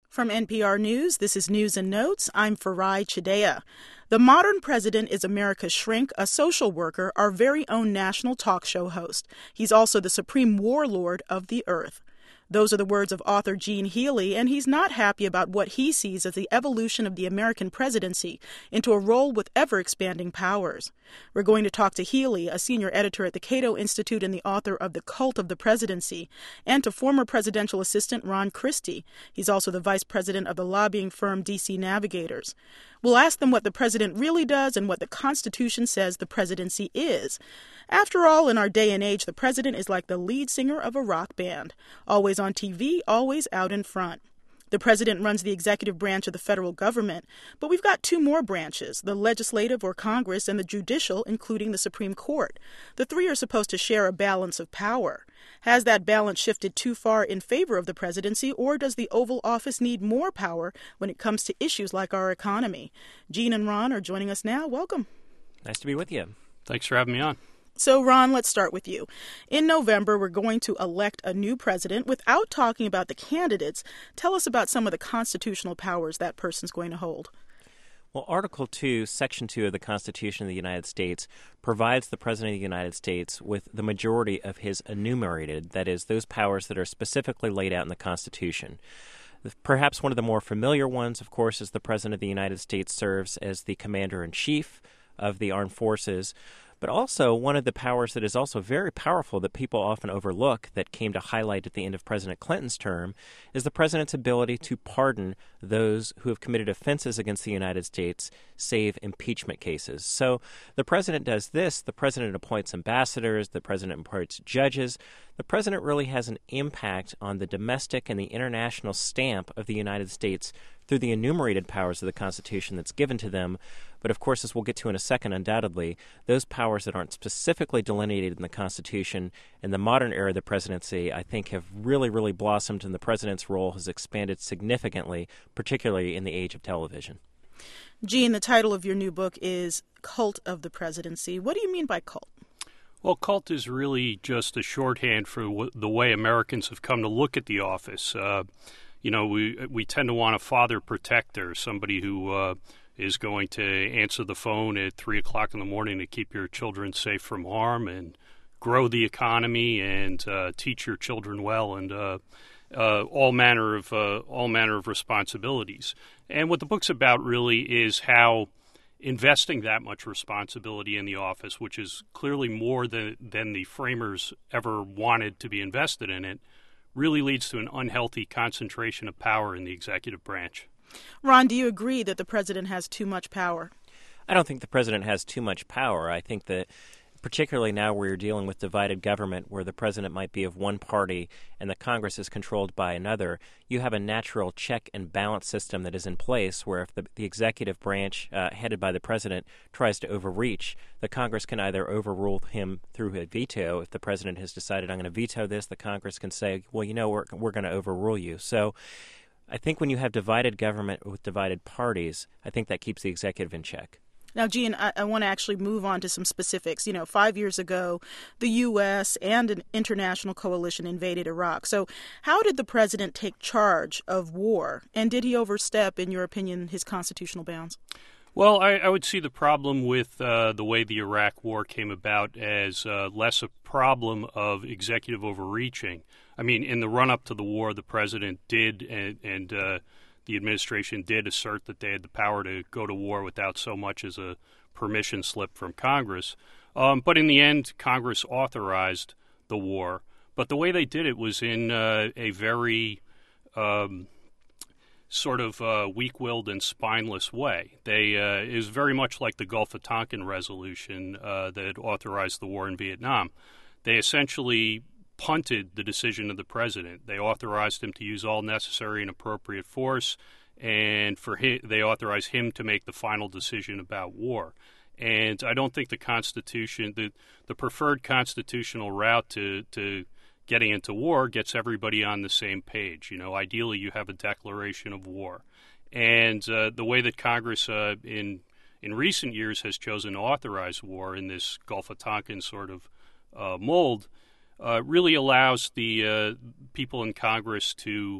From NPR News, this is News and Notes. I'm Farai Chideya. The modern president is America's shrink, a social worker, our very own national talk show host. He's also the supreme warlord of the earth. Those are the words of author Gene Healy, and he's not happy about what he sees as the evolution of the American presidency into a role with ever-expanding powers. We're going to talk to Healy, a senior editor at the Cato Institute and the author of The Cult of the Presidency, and to former presidential assistant Ron Christie. He's also the vice president of the lobbying firm DC Navigators. We'll ask them what the president really does and what the Constitution says the presidency is. After all, in our day and age, the president is like the lead singer of a rock band, always on TV, always out in front. The president runs the executive branch of the federal government, but we've got two more branches, the legislative or Congress and the judicial, including the Supreme Court. The three are supposed to share a balance of power. Has that balance shifted too far in favor of the presidency, or does the Oval Office need more power when it comes to issues like our economy? Gene and Ron are joining us now. Welcome. Nice to be with you. Thanks for having me on. So, Ron, let's start with you. In November, we're going to elect a new president. Without talking about the candidates, tell us about some of the constitutional powers that person's going to hold. Well, Article 2, Section 2 of the Constitution of the United States provides the President of the United States with the majority of his enumerated, that is, those powers that are specifically laid out in the Constitution. Perhaps one of the more familiar ones, of course, is the President of the United States serves as the Commander-in-Chief of the Armed Forces. But also, one of the powers that is also very powerful that people often overlook that came to highlight at the end of President Clinton's term is the president's ability to pardon those who have committed offenses against the United States, save impeachment cases. So the president does this. The president appoints ambassadors. The president appoints judges. The president really has an impact on the domestic and the international stamp of the United States through the enumerated powers of the Constitution that's given to them. But of course, as we'll get to in a second, undoubtedly, those powers that aren't specifically delineated in the Constitution in the modern era of the presidency, I think, have really blossomed, and the president's role has expanded significantly, particularly in the age of television. Gene, the title of your new book is Cult of the Presidency. What do you mean by cult? Well, cult is really just a shorthand for the way Americans have come to look at the office. We tend to want a father protector, somebody who is going to answer the phone at 3 o'clock in the morning to keep your children safe from harm and grow the economy and teach your children well and all manner of responsibilities. And what the book's about really is how investing that much responsibility in the office, which is clearly more than the framers ever wanted to be invested in it, really leads to an unhealthy concentration of power in the executive branch. Ron, do you agree that the president has too much power? I don't think the president has too much power. I think that particularly now where you're dealing with divided government, where the president might be of one party and the Congress is controlled by another, you have a natural check and balance system that is in place where if the executive branch, headed by the president, tries to overreach, the Congress can either overrule him through a veto. If the president has decided, I'm going to veto this, the Congress can say, well, we're going to overrule you. So I think when you have divided government with divided parties, I think that keeps the executive in check. Now, Gene, I want to actually move on to some specifics. 5 years ago, the U.S. and an international coalition invaded Iraq. So how did the president take charge of war? And did he overstep, in your opinion, his constitutional bounds? Well, I would see the problem with the way the Iraq war came about as less a problem of executive overreaching. I mean, in the run-up to the war, the president did and the administration did assert that they had the power to go to war without so much as a permission slip from Congress. But in the end, Congress authorized the war. But the way they did it was in a very weak-willed and spineless way. It was very much like the Gulf of Tonkin resolution that authorized the war in Vietnam. They essentially punted the decision of the president. They authorized him to use all necessary and appropriate force, and they authorized him to make the final decision about war. And I don't think the Constitution, the preferred constitutional route to getting into war gets everybody on the same page. Ideally you have a declaration of war. And the way that Congress in recent years has chosen to authorize war in this Gulf of Tonkin sort of mold really allows the people in Congress to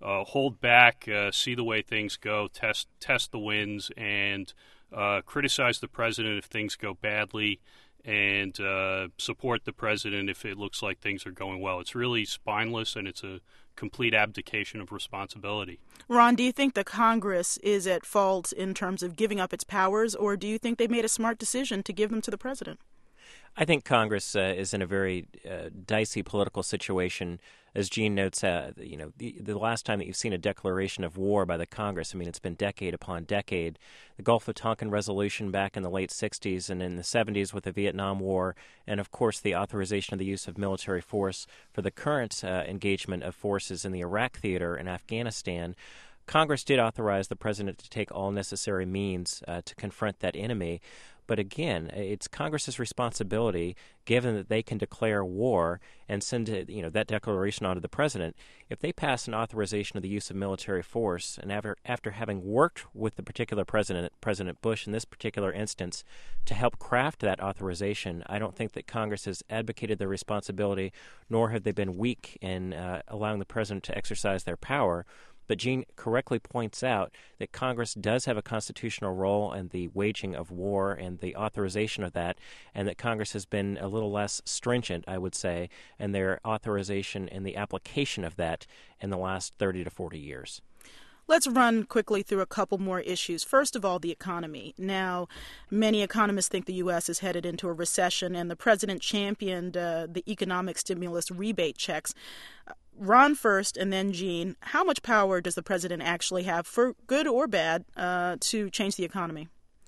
hold back, see the way things go, test the winds, and criticize the president if things go badly, and support the president if it looks like things are going well. It's really spineless, and it's a complete abdication of responsibility. Ron, do you think the Congress is at fault in terms of giving up its powers, or do you think they made a smart decision to give them to the president? I think Congress is in a very dicey political situation. As Gene notes, the last time that you've seen a declaration of war by the Congress, I mean, it's been decade upon decade. The Gulf of Tonkin resolution back in the late 60s and in the 70s with the Vietnam War, and of course the authorization of the use of military force for the current engagement of forces in the Iraq theater and Afghanistan. Congress did authorize the president to take all necessary means to confront that enemy. But again, it's Congress's responsibility, given that they can declare war and send that declaration on to the president. If they pass an authorization of the use of military force, and after having worked with the particular president, President Bush in this particular instance, to help craft that authorization, I don't think that Congress has advocated their responsibility, nor have they been weak in allowing the president to exercise their power. But Gene correctly points out that Congress does have a constitutional role in the waging of war and the authorization of that, and that Congress has been a little less stringent, I would say, in their authorization and the application of that in the last 30 to 40 years. Let's run quickly through a couple more issues. First of all, the economy. Now, many economists think the U.S. is headed into a recession, and the president championed the economic stimulus rebate checks. Ron first, and then Gene. How much power does the president actually have, for good or bad, to change the economy?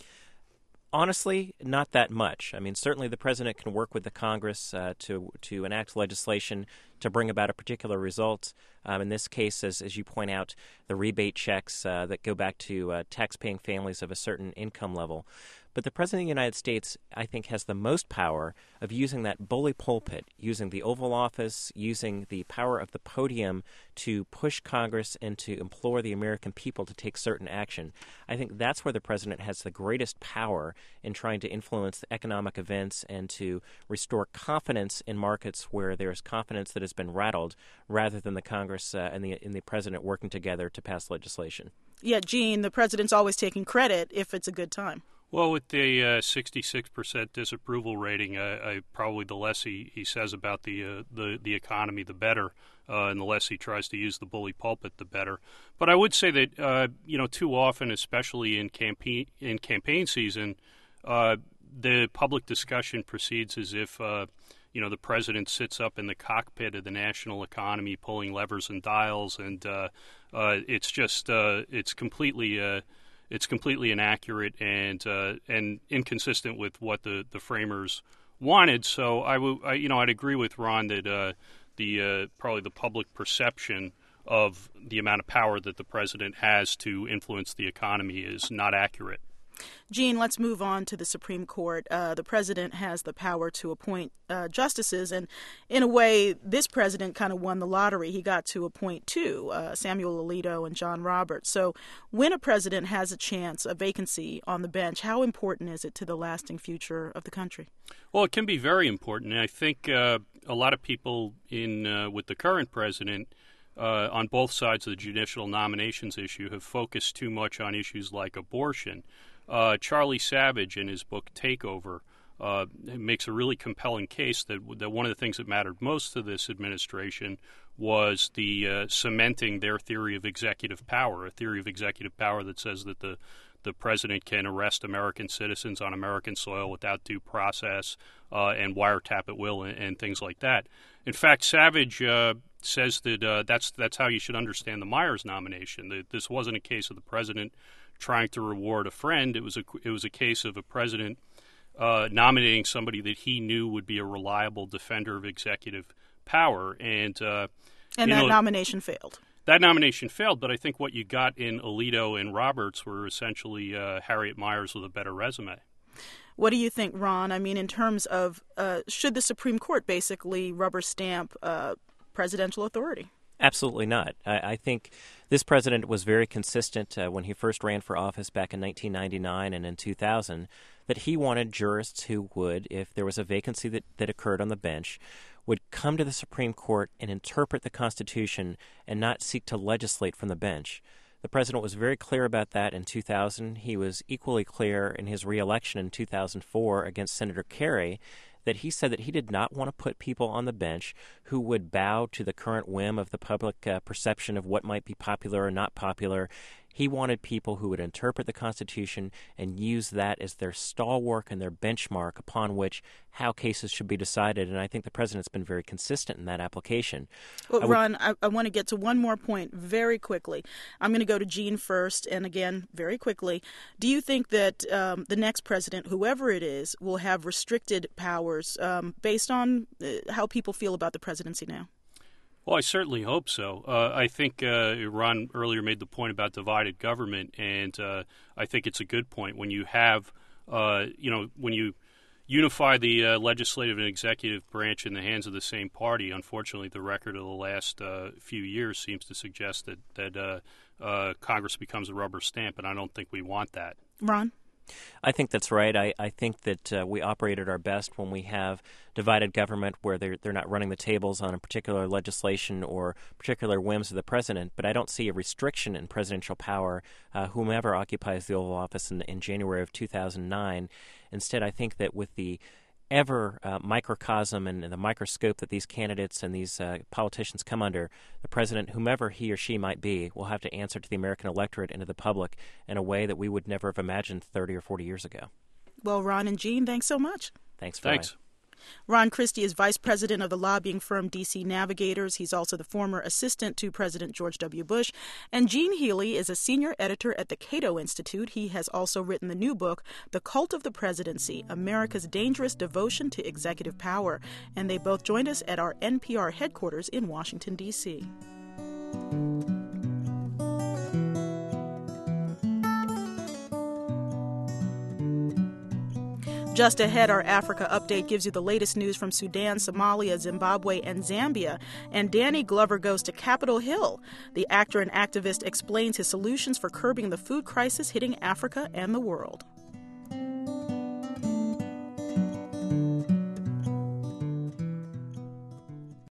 Honestly, not that much. I mean, certainly the president can work with the Congress to enact legislation to bring about a particular result. In this case, as you point out, the rebate checks that go back to tax-paying families of a certain income level. But the President of the United States, I think, has the most power of using that bully pulpit, using the Oval Office, using the power of the podium to push Congress and to implore the American people to take certain action. I think that's where the President has the greatest power in trying to influence the economic events and to restore confidence in markets where there's confidence that has been rattled, rather than the Congress and the President working together to pass legislation. Yeah, Gene, the President's always taking credit if it's a good time. Well, with the 66% disapproval rating, probably the less he says about the economy, the better, and the less he tries to use the bully pulpit, the better. But I would say that too often, especially in campaign season, the public discussion proceeds as if the president sits up in the cockpit of the national economy, pulling levers and dials, and it's just it's completely inaccurate and inconsistent with what the framers wanted. So I'd agree with Ron that probably the public perception of the amount of power that the president has to influence the economy is not accurate. Gene, let's move on to the Supreme Court. The president has the power to appoint justices, and in a way, this president kind of won the lottery. He got to appoint two, Samuel Alito and John Roberts. So when a president has a vacancy on the bench, how important is it to the lasting future of the country? Well, it can be very important, and I think a lot of people with the current president on both sides of the judicial nominations issue have focused too much on issues like abortion. Charlie Savage, in his book Takeover, makes a really compelling case that one of the things that mattered most to this administration was the cementing their theory of executive power, a theory of executive power that says that the president can arrest American citizens on American soil without due process and wiretap at will and things like that. In fact, Savage says that that's how you should understand the Myers nomination. That this wasn't a case of the president trying to reward a friend. It was a case of a president nominating somebody that he knew would be a reliable defender of executive power, and that nomination failed. That nomination failed, but I think what you got in Alito and Roberts were essentially Harriet Myers with a better resume. What do you think, Ron? I mean, in terms of should the Supreme Court basically rubber stamp presidential authority? Absolutely not. I think this president was very consistent when he first ran for office back in 1999 and in 2000 that he wanted jurists who would, if there was a vacancy that occurred on the bench, would come to the Supreme Court and interpret the Constitution and not seek to legislate from the bench. The president was very clear about that in 2000. He was equally clear in his re-election in 2004 against Senator Kerry that he said that he did not want to put people on the bench who would bow to the current whim of the public perception of what might be popular or not popular. He wanted people who would interpret the Constitution and use that as their stalwart and their benchmark upon which how cases should be decided. And I think the president's been very consistent in that application. Well, Ron, I want to get to one more point very quickly. I'm going to go to Jean first, and again, very quickly. Do you think that the next president, whoever it is, will have restricted powers based on how people feel about the presidency now? Well, I certainly hope so. I think Ron earlier made the point about divided government, and I think it's a good point. When you have, when you unify the legislative and executive branch in the hands of the same party, unfortunately, the record of the last few years seems to suggest that Congress becomes a rubber stamp, and I don't think we want that. Ron? I think that's right. I think that we operate at our best when we have divided government where they're not running the tables on a particular legislation or particular whims of the president. But I don't see a restriction in presidential power, whomever occupies the Oval Office in January of 2009. Instead, I think that with the ever microcosm and the microscope that these candidates and these politicians come under, the president, whomever he or she might be, will have to answer to the American electorate and to the public in a way that we would never have imagined 30 or 40 years ago. Well, Ron and Jean, thanks so much. Thanks. Ron Christie is vice president of the lobbying firm D.C. Navigators. He's also the former assistant to President George W. Bush. And Gene Healy is a senior editor at the Cato Institute. He has also written the new book, The Cult of the Presidency, America's Dangerous Devotion to Executive Power. And they both joined us at our NPR headquarters in Washington, D.C. Just ahead, our Africa Update gives you the latest news from Sudan, Somalia, Zimbabwe, and Zambia. And Danny Glover goes to Capitol Hill. The actor and activist explains his solutions for curbing the food crisis hitting Africa and the world.